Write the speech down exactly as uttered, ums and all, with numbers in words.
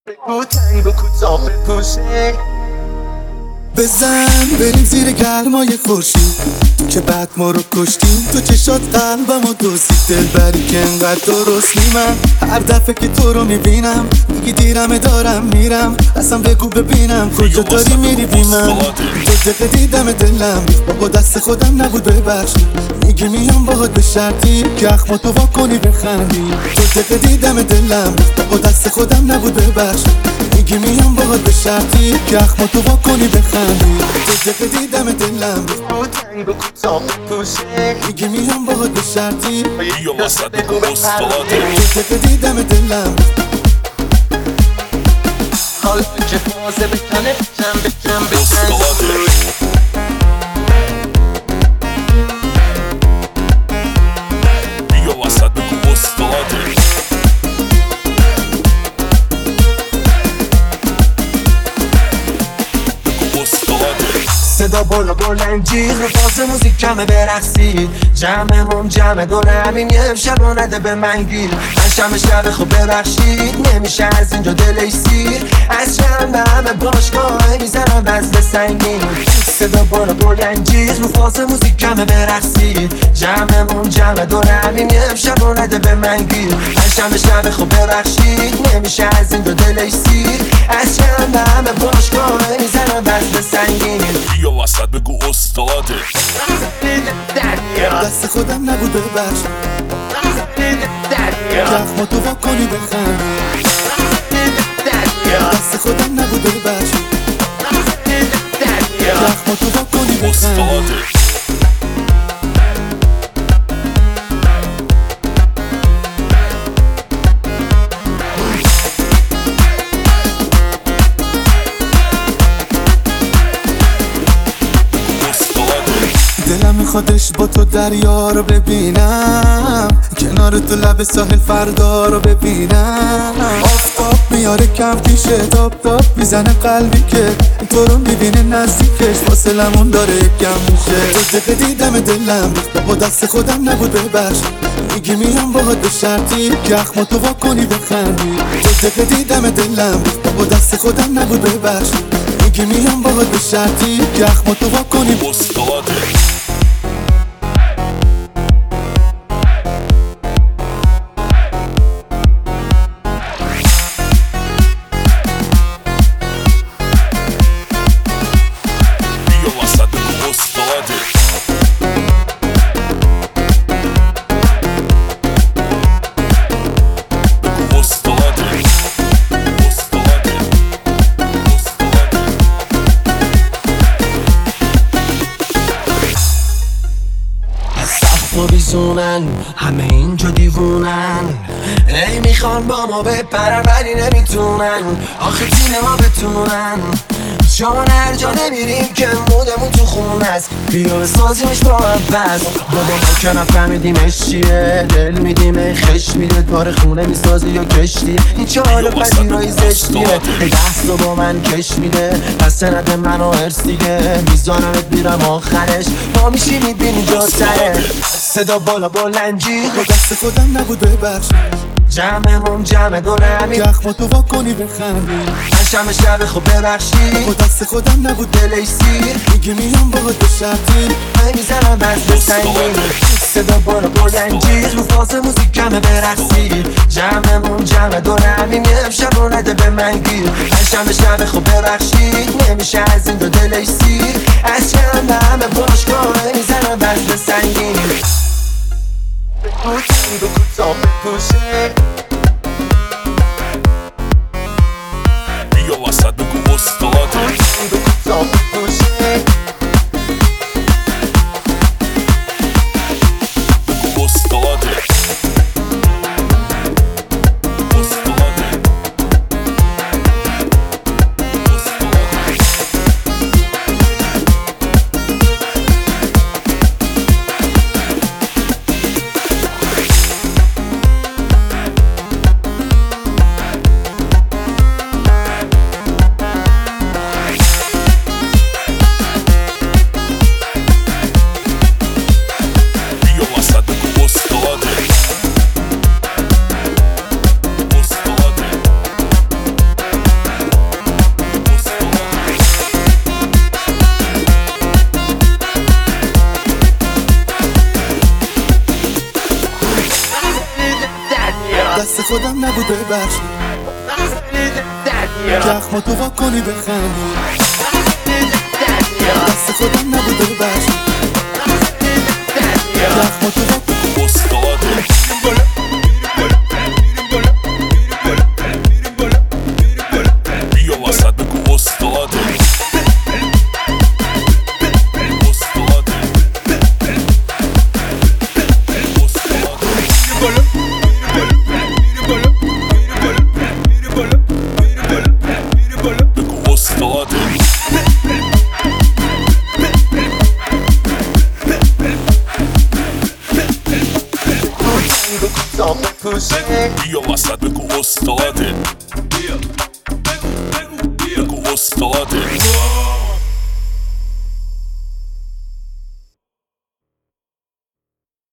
بگو تنگ و کوتاه بپوشه بزن بریم زیر گرمای خورشید تو که بعد ما رو کشتیم تو چشات قلبمو دوزید دلبری که انقدر درست نیمم هر دفعه که تو رو میبینم میگی دیرمه دارم میرم اصلا بگو ببینم کجا داری میری بی من دو دقیقه دیدم دلم بابا دست خودم نبود ببخش میگی میام باهات به شرطی که اخماتو وا کنی بخندی دو دقیقه دیدم دلم بابا دست خودم نبود ببخش میگی میام باهات به شرطی که اخماتو وا کنی بخندی دو دقیقه دیدم دلم بگو تنگ و کوتاه بپوشه میگی میام باهات به شرطی Io la sa di costolate دو دقیقه دیدم دلم حالا که بازه بکنه بکن بکن بکن Costolate Io la sa di costolate Costolate صدا بالا بلنجی رو فاز موزیک کمه برقصید جمعمون جمع دور همین یه امشب رو نده به من گیر من شمه شب خوب ببخشید نمیشه از اینجا دلش سیر از شم به همه باشگاه میزنم وزن سنگین صدا بالا بلنجی رو فاز موزیک کمه برقصید جمعمون جمع دور همین یه امشب رو نده به من گیر من شمه شب خوب ببخشید نمیشه از اینجا دلش سیر از شم به همه باشگاه میزنم وزن سنگین Io la sa di costolate دست خودم نبود ببخش که اخماتو وا کنی بخندی دست خودم نبود ببخش که اخماتو وا کنی بخندی Costolate دلم میخوادش با تو دریا رو ببینم کنار تو لب ساحل فردا رو ببینم آفتاب میاره کم پیشه تاب تاب میزنه قلبی که تو رو میبینه نزدیکش فاصلمون داره کم میشه دو دقیقه دیدم دلم با دست خودم نبود ببخش میگی میام باهات به شرطی که اخماتو وا کنی بخندی دو دقیقه دیدم دلم با دست خودم نبود ببخش میگی میام باهات به شرطی که اخماتو وا کنی Costolate Io la sa di costolate Costolate Costolate ما بیزونن همه اینجا دیوونن ای میخوان با ما بپرن ولی نمیتونن آخه تیم ما بتونن چون هر جا نمیریم که مودمون تو خونه است بیا بسازیمش با عباس بابا ما که نفهمیدیمش چیه دل میدیم خش میده داره خونه میسازی یا کشتی این چه حال پذیرایی زشتیه دست رو با من کش میده پس نده منو ارس دیگه میزانمت میرم آخرش ما میشی میبینی جا تره صدا بالا بلنجی با دست خودم نبود ببخش جمعمون جمع دور همین که اخماتو وا کنی بخندی من شمه شب خوب ببخشی با دست خودم نبود دلش سیر میگی میام باهات به شرطی من میزنم وزن سنگین صدا بالا بلنجی رو فاز موزیک کمه برقصی جمعمون جمع دور همین یه امشب رو نده به من گیر من شمه شب خوب ببخشی نمیشه از این دو دلش سیر از شم به همه باشگاه میزنم وزن سنگین بگو تنگ و کوتاه بپوشه Io la sa di costolate تنگ و کوتاه بپوشه Costolate Costolate Costolate ببخشی زخم تو وا کنی بخندی دست خودم نبوده ببخشی زخم تو وا استاده بیا وسط بگو استاده استاده استاده بگو استاده بیا وسط بگو استاده بگو استاده